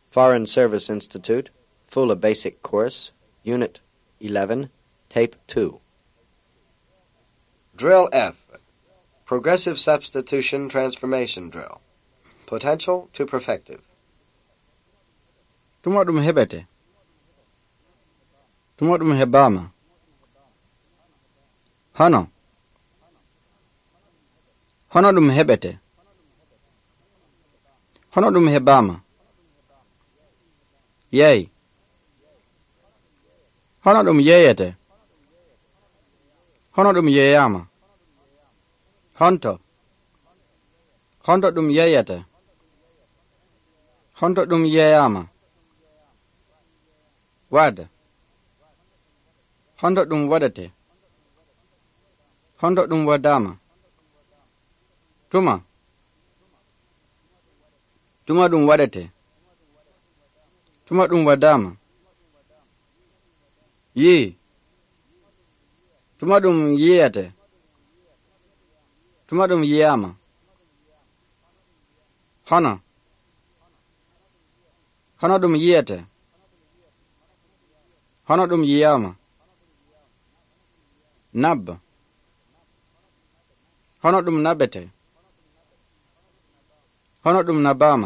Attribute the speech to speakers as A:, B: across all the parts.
A: Foreign Service Institute, Fuller Basic Course, Unit 11, Tape 2. Drill F. Progressive Substitution Transformation Drill. Potential to Perfective.
B: Tuma ɗum heɓete. Tuma ɗum heɓaama. Hono. Hono ɗum heɓete. Hono ɗum heɓaama. Yeey. Hono ɗum yeeyete. Hono ɗum yeeyaama. Honto. Honto ɗum yeeyete. Honto ɗum yeeyaama. Wad. Honto ɗum waɗete. Honto ɗum waɗaama. Tuma. Tuma ɗum waɗete. Tuma ɗum waɗaama. Yii. Tuma ɗum yiyete. Tuma ɗum yiyaama. Hono. Hono ɗum yiyete. Hono ɗum yiyaama. Nab. Hono ɗum naɓete. Hono ɗum nabaama.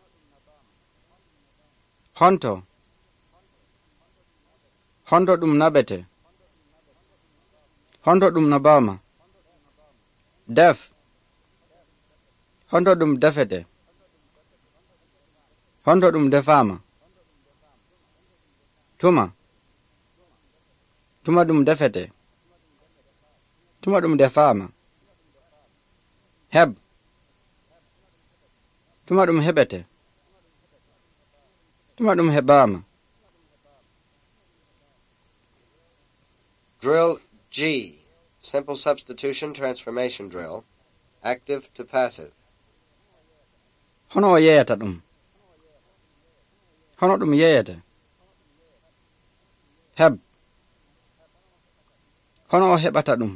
B: Honto. Honto ɗum naɓete. Honto ɗum nabaama. Def. Honto ɗum defete. Honto ɗum defaama. Tuma. Tuma ɗum defete. Tuma ɗum defaama. Heb. Tuma ɗum heɓete. Tuma ɗum heɓaama.
A: Drill G. Simple Substitution Transformation Drill. Active to Passive.
B: Hono o yeeyata ɗum. Hono ɗum yeeyete. Heb. Hono o heɓata ɗum.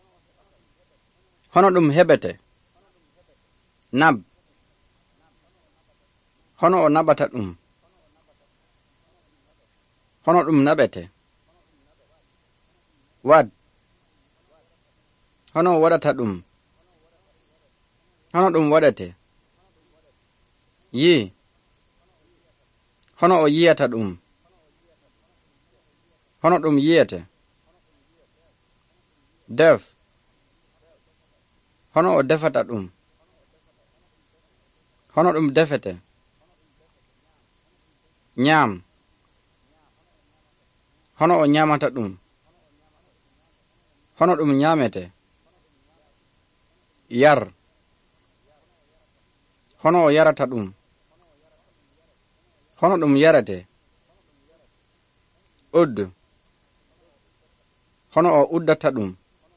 B: Hono ɗum heɓete. Nab. Hono o naɓata ɗum. Hono ɗum naɓete. Wad. Hono o waɗata ɗum. Hono ɗum waɗete. Yii. Hono o yiyata ɗum. Hono ɗum yiyete. Def. Hono o defata ɗum. Hono ɗum defete. Ñaam. Hono o ñaamata ɗum. Hono ɗum ñaamete. Yar. Hono o yarata ɗum. Hono ɗum yarete. Ud. Hono o uddata ɗum.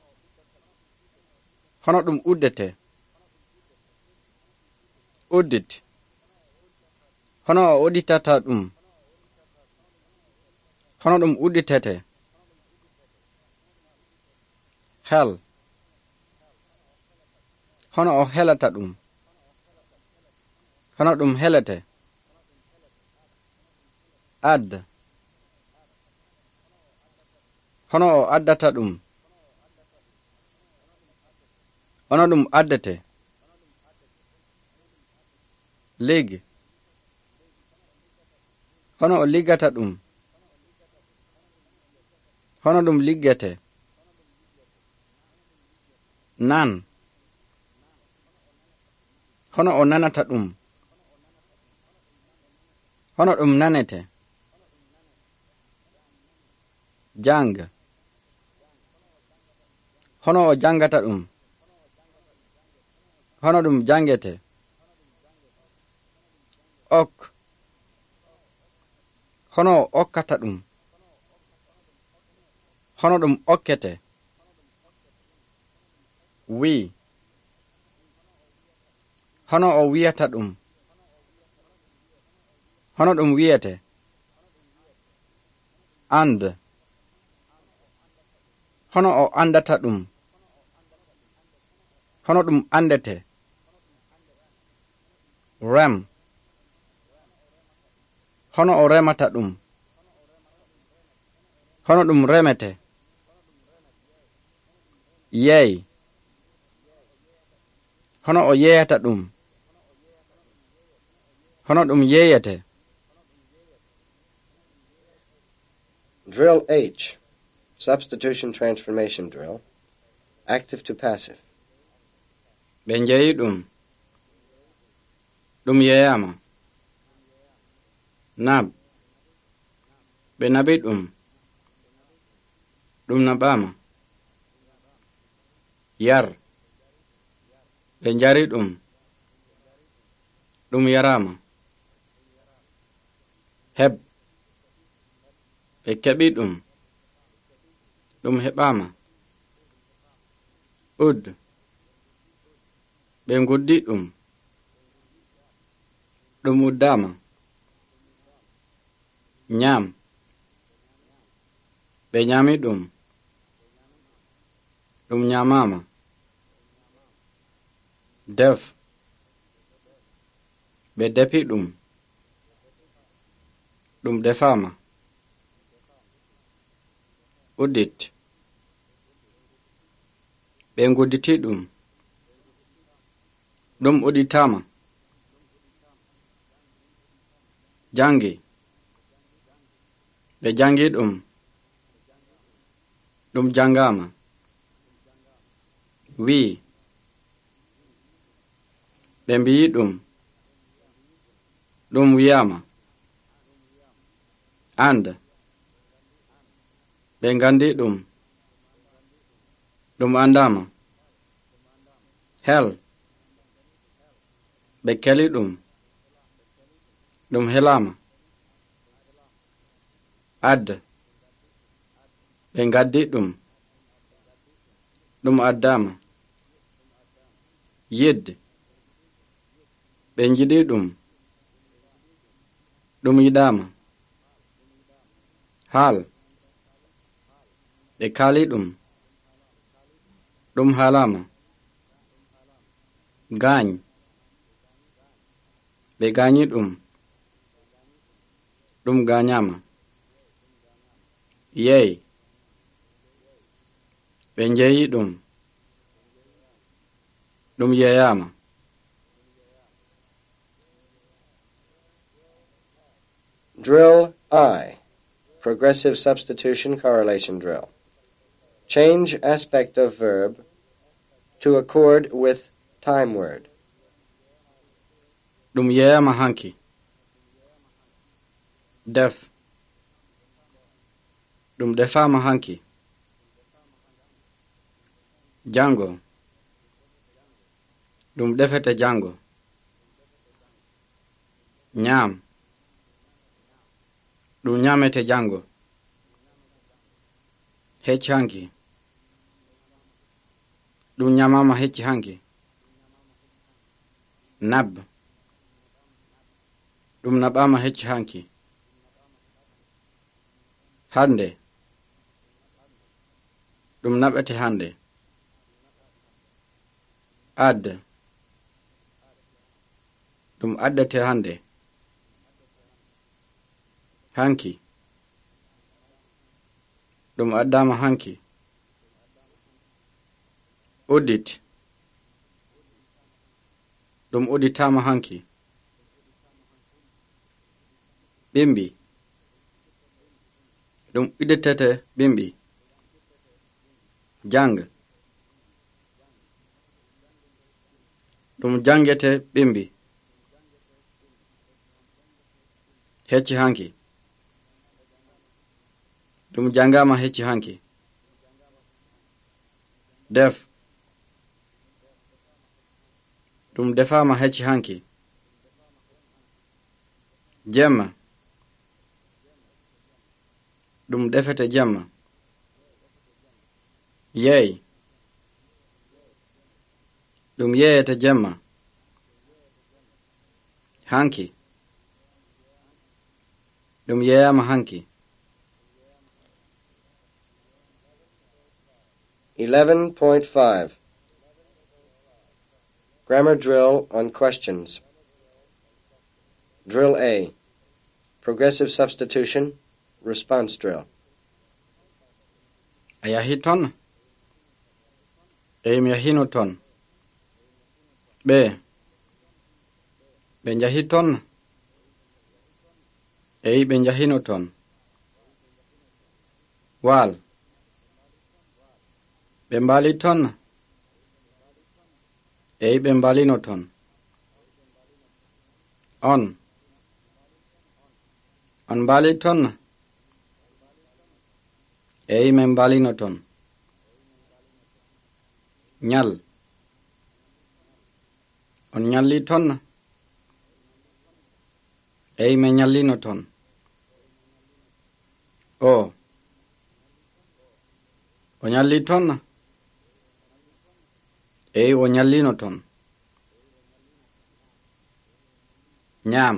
B: Hono ɗum uddete. Uddit. Hono o udditata ɗum. Hono ɗum udditete. Hel. Hono o helata ɗum. Hono ɗum helete. Add. Hono o addata ɗum. Hono ɗum addete. Lig. Hono o liggata ɗum. Hono ɗum liggete. Nan. Hono o nanata ɗum. Hono ɗum nanete. Jang. Hono o jangata ɗum. Hono ɗum jangete. Ok. Hono o okkata ɗum. Hono ɗum okkete. Wi. Hono o wiyata ɗum. Hono ɗum wiyete. And. Hono o andata ɗum. Hono ɗum andete. Rem. hono o remata ɗum. Hono ɗum remete. Yeey. Hono o yeeyata ɗum. Hono ɗum yeeyete.
A: Drill H. Substitution transformation drill. Active to passive.
B: Ɓe njeyi ɗum. Ɗum yeeyama. Nab. Ɓe nabi ɗum. Ɗum naɓama. Yar. Ɓe njari ɗum. Ɗum yarama. Heb. Ɓe keɓi ɗum. Ɗum heɓama. Ud. Ɓe nguddi ɗum. Ɗum uddama. Nyam. Ɓe nyami ɗum. Ɗum nyamama. Def. Ɓe defi ɗum. Ɗum defama. Uddit. Ɓe ngudditi ɗum. Ɗum udditama. Jangi. Ɓe jangi ɗum. Ɗum jangama. Wi. Ɓe mbiyi ɗum. Ɗum wiyama. And. Ɓe ngandi ɗum. Ɗum andama. Hel. Ɓe keli ɗum. Ɗum helama. Ad. Ɓe ngaddi ɗum. Ɗum addama. Yid. Ɓe njiɗi ɗum. Ɗum yidama. Hal. Ɓe kali ɗum. Ɗum halama. Gaañ. Ɓe gaañi ɗum. Ɗum gaañama. Yeey. Ɓe njeyi ɗum. Ɗum yeeyama.
A: Drill I. Progressive substitution correlation drill. Change aspect of verb to accord with time word.
B: Ɗum yeeyama hanki. Def. Ɗum defama hanki. Jango. Ɗum defete jango. Nyam. Ɗum nyamete jango. Hecci hanki. Ɗum nyamama hecci hanki. Nab. Ɗum naɓama hecci hanki. Hande. Ɗum naɓete hande. Ad. Ɗum addete hande. Hanki. Ɗum addama hanki. Uddit. Ɗum udditama hanki. Bimbi. Ɗum udditete bimbi. Jang. Ɗum jangete bimbi. Hecci hanki. Ɗum jangama hecci hanki. Def. Ɗum defama hecci hanki. Jemma. Ɗum defete jemma. Yeey. Ɗum yeeyete jemma. Hanki. Ɗum yeeyama hanki.
A: 11.5 Grammar drill on questions. Drill A. Progressive substitution, response drill.
B: A yahi ton? Mi yahino ton. Ɓe njahi ton? Ɓe njahino ton. Wal ɓe mbaali ton? Ɓe mbaalino ton. On mbaali ton? Min mbaalino ton. Nyal on nyalli ton? Min nyallino ton. O nyalli ton? O nyallino ton. Nyam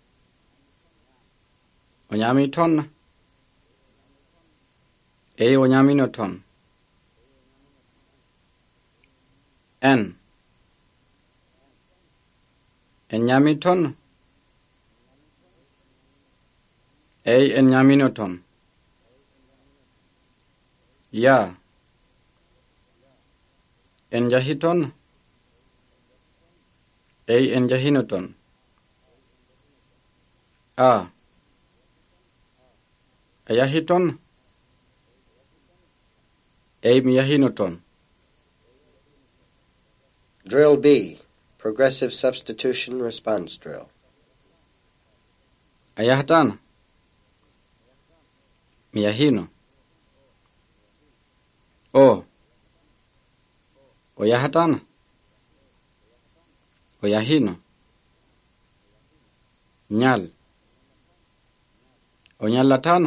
B: o nyami ton? O nyamino ton. En nyami ton? En nyamino ton. Ya en njahi ton? En njahino ton. A yahi ton? Mi yahino ton.
A: Drill B, progressive substitution response drill.
B: A yahatan? Mi yahino. O yahatan? O yahino. Nyal o nyallatan?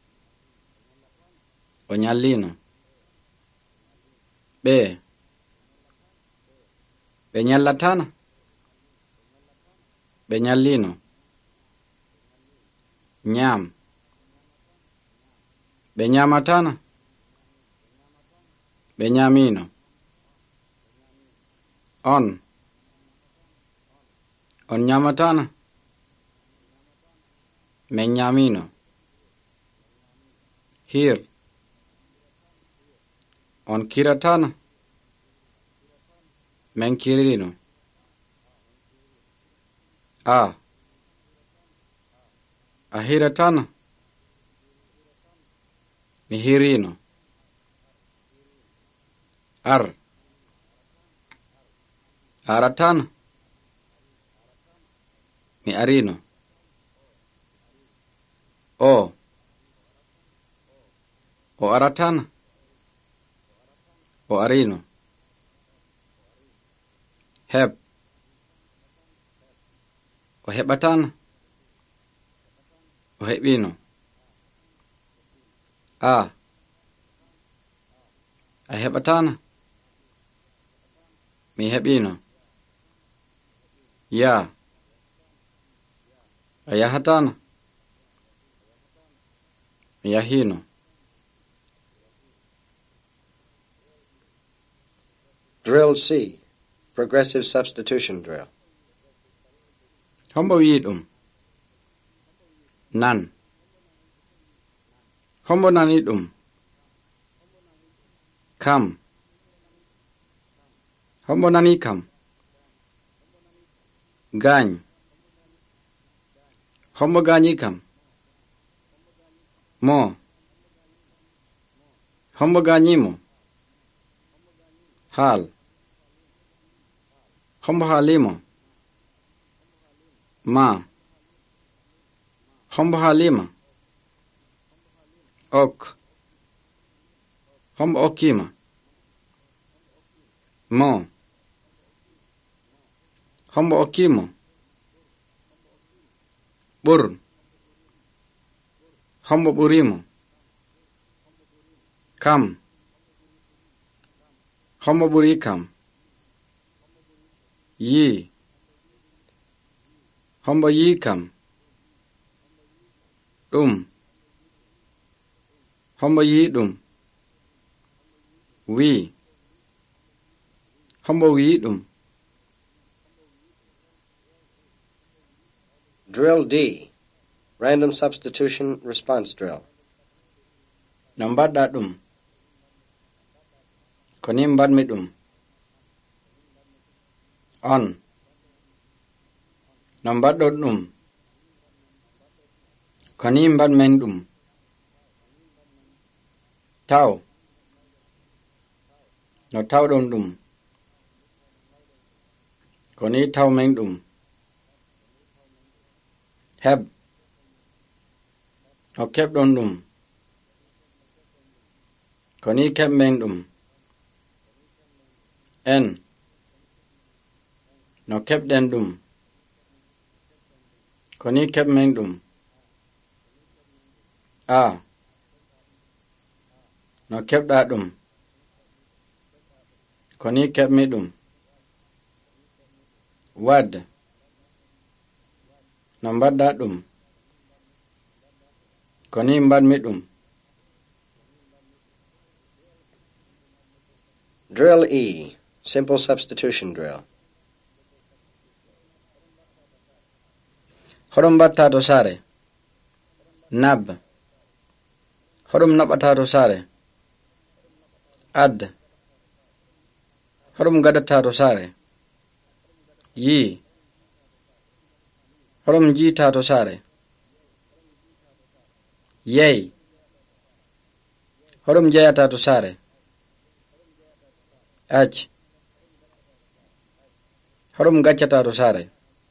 B: O nyallino. Ɓe nyallatan? Ɓe nyallino. Nyam ɓe nyamatan? Ɓe nyamino. On nyamatan? Min nyamino. Hir on kiratan? Min kirino. A hiratan? Mi hirino. Ar aratan? Mi arino. O aratan? O arino. Heb o heɓatan? O heɓino. A heɓatan? Mi heɓino. Ya a yahatan? Mi yahino.
A: Drill C, progressive substitution drill.
B: Hombo wi'i ɗum? Nan. Hombo nani ɗum? Kam. Hombo nani kam? Gaañ. Hombo gaañi kam? Mo. Hombo gaañimo? Haal. Hombo haalimo? Ma. Hombo haalima? Ok. Hombo okkima? Mo. Hombo okkimo? Ɓur. Hombo ɓurimo? Kam. Hombo ɓuri kam? Yi. Hombo yi kam? Ɗum. Hombo yi ɗum? Wi. Hombo wi ɗum?
A: Drill D, Random substitution response drill.
B: No mbaɗɗa ɗum? Ko ni mbaɗmi ɗum. On. No mbaɗɗon ɗum? Ko ni mbaɗmen ɗum. Taw. No tawɗon ɗum? Ko ni tawmen ɗum. Heɓ. No keɓɗon ɗum? Ko ni keɓmen ɗum. En. No keɓɗen ɗum? Ko ni keɓmen ɗum. A. No keɓɗa ɗum? Ko ni keɓmi ɗum. Wad. No mbaɗɗa ɗum? Ko ni mbaɗmi ɗum.
A: Drill E. Simple substitution drill.
B: Hoɗum mbatta to sare. Nab. Hoɗum naɓata to sare. Ad. Hoɗum gadata to sare. Yi. Hoɗum jiita to sare. Yey. Hoɗum jeyata to sare. Ac. Hoɗum gaccata to sare.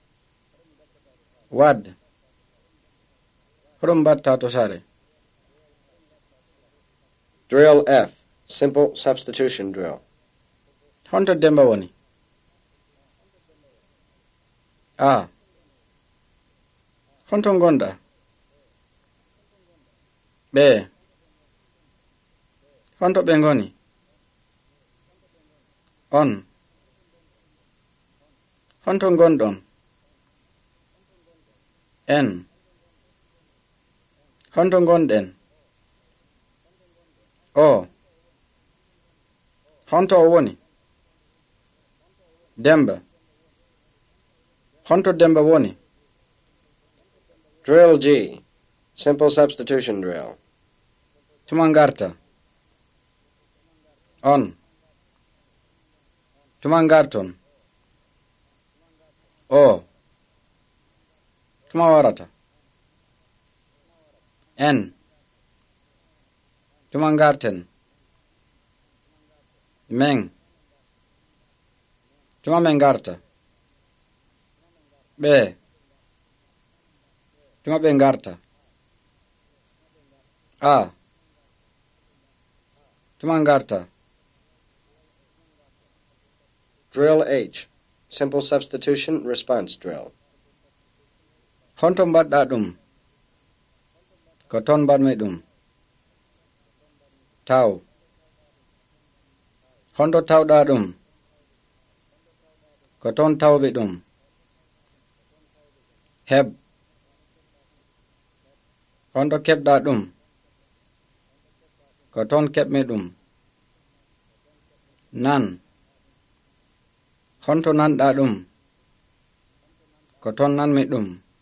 B: Wad. Hoɗum mbatta to sare.
A: Drill F. Simple substitution drill.
B: Honto Demba woni? A. Honto gonɗa? Ɓe. Honto ɓe ngoni? On. Honto gonɗon? En. Honto gonɗen? O. Honto o woni? Demba. Honto Demba woni?
A: Drill G. Simple substitution drill.
B: Tuma ngarta. On. Tuma ngarton. O. Tuma warata. En. Tuma ngarten. Meng. Tuma men ngarta. Ɓe. Tuma ɓe ngarta. A. Tuma ngarta.
A: Drill H. Simple substitution response drill.
B: Honto mbaɗɗa ɗum? Ko ton mbaɗmi ɗum. Taw. Honto tawɗa ɗum? Ko ton tawɓe ɗum. Heɓ. Honto keɓɗa ɗum? Ko ton keɓmi ɗum. Nan. Honto nanɗa ɗum? Ko ton nanmi ɗum.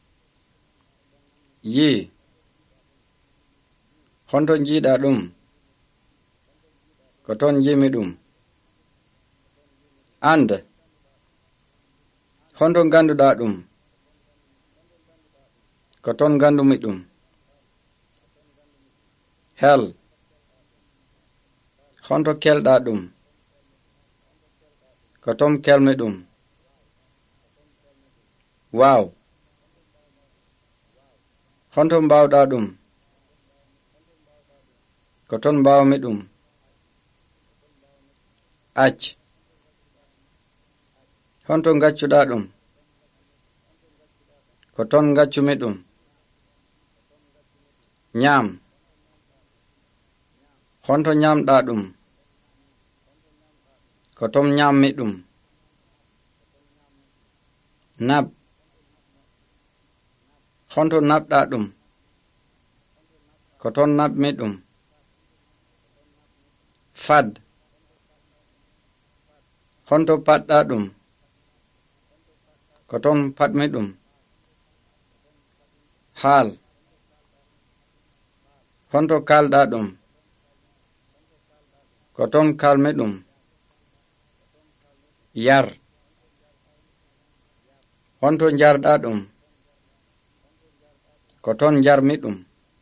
B: Yi. Honto jiiɗa ɗum? Ko ton jimi ɗum. And. Honto ganduɗa ɗum? Ko ton gandumi ɗum. Hel. Honto kelɗa ɗum? Ko ton kelmi ɗum. Wow. Honto mbawɗa ɗum? Ko ton mbawmi ɗum. Ac. Honto ngaccuɗa ɗum? Ko ton ngaccumi ɗum. Nyam. Honto nyamɗa ɗum? Ko ton nyammi ɗum. Nab. Honto nabɗa ɗum? Ko ton nabmi ɗum. Fad. Honto paɗɗa ɗum? Ko ton paɗmi ɗum. Haal. honto kalɗa ɗum ko ton kalmi ɗum yar honto jarɗa ɗum ko ton jarmi ɗum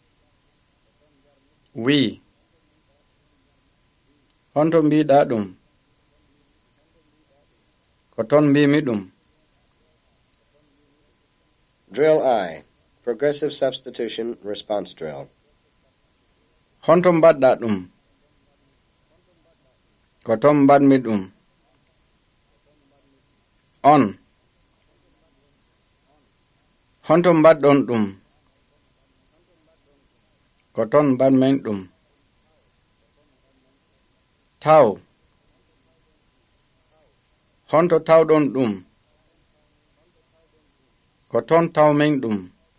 B: wii honto mbiɗa ɗum ko ton mbimi ɗum.
A: Drill I. Progressive substitution response drill.
B: honto mbaɗɗa ɗum ko ton mbaɗmi ɗum on honto mbaɗɗon ɗum ko ton mbaɗmen ɗum taw honto tawɗon ɗum ko ton tawmen ɗum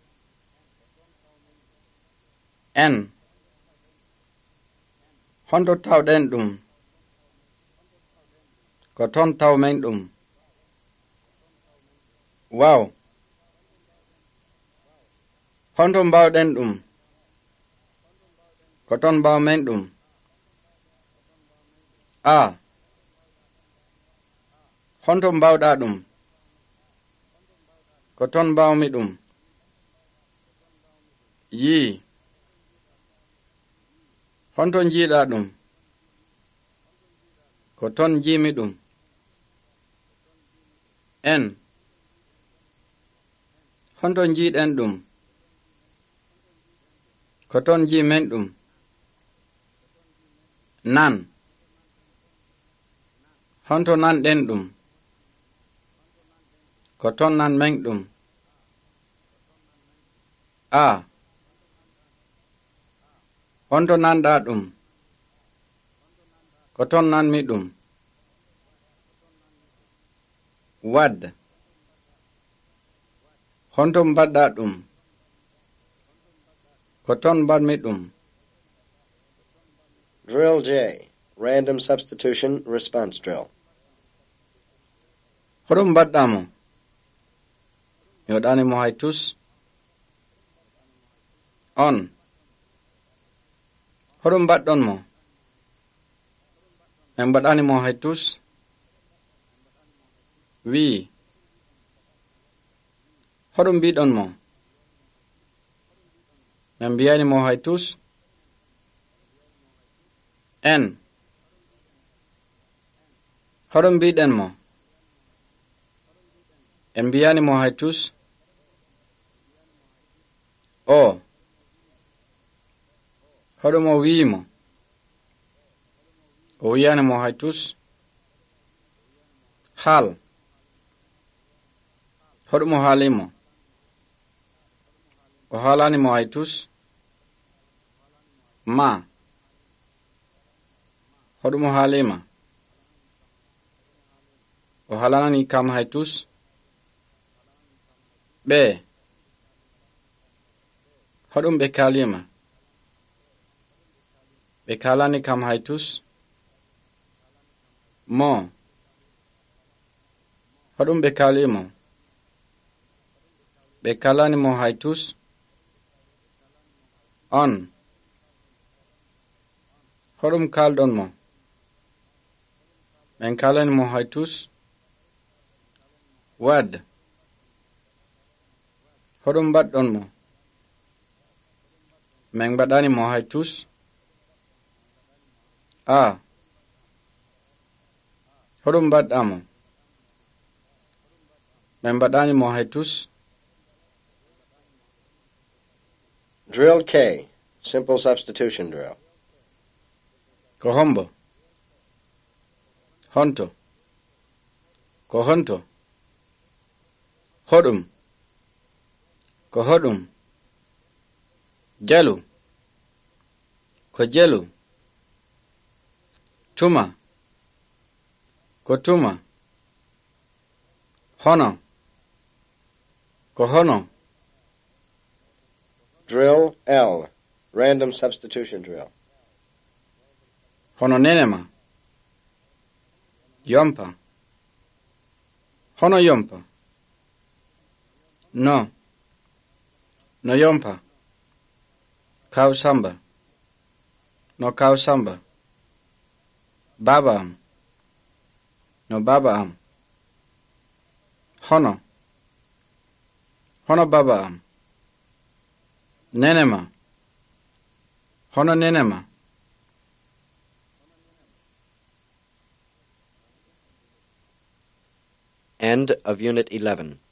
B: en honto tawɗen ɗum ko ton tawmen ɗum waw honto mbawɗen ɗum ko ton mbawmen ɗum a honto mbawɗa ɗum ko ton mbawmi ɗum yii honto jiiɗa ɗum ko ton jiimi ɗum en honto jiiɗen ɗum ko ton jiimen ɗum nan honto nanɗen ɗum ko ton nanmen ɗum a honto nanɗa ɗum ko ton nanmi ɗum wad honto mbaɗɗa ɗum ko ton mbaɗmi ɗum.
A: Drill J. Random substitution response drill.
B: hoɗum mbaɗɗamo mi waɗanimo hay tus on hoɗum mbaɗɗon mo min mbaɗanimo hay tus wii hoɗum mbiɗon mo min mbiyanimo hay tus en hoɗum mbiɗen mo en mbiyanimo hay tus o hoɗum o wiimo o wiyanimo hay tus haal hoɗum o haalimo o haalanimo hay tus ma hoɗum o haalima o haalanani kam hay tus ɓe hoɗum ɓe kaalima ɓe kaalani kam hay tus mo hoɗum ɓe kaalimo ɓe kaalanimo hay tus on hoɗum kalɗon mo ɓen kaalanimo hay tus wad hoɗum mbaɗɗon mo min mbaɗanimo hay tus a hoɗum mbaɗɗamo min mbaɗanimo hay tus.
A: Drill K. Simple substitution drill.
B: ko hombo honto ko honto hoɗum ko hoɗum jalu ko jalu tuma ko tuma hono ko hono.
A: Drill L. Random substitution drill.
B: hono nenema yompa hono yompa no yompa kaw samba no kaw Samba. Baba am. No baba am. Hono. Hono baba am. Nenema. Hono nenema.
A: End of Unit 11.